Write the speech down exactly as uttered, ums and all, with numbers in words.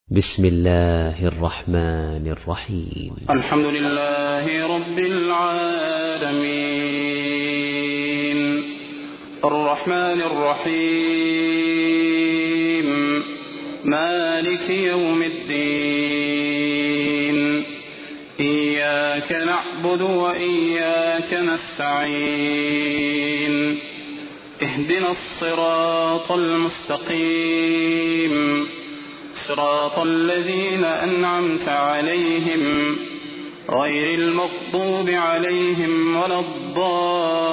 بسم الله الرحمن الرحيم. الحمد لله رب العالمين الرحمن الرحيم مالك يوم الدين إياك نعبد وإياك نستعين اهدنا الصراط المستقيم صراط الذين أنعمت عليهم غير المغضوب عليهم ولا الضالين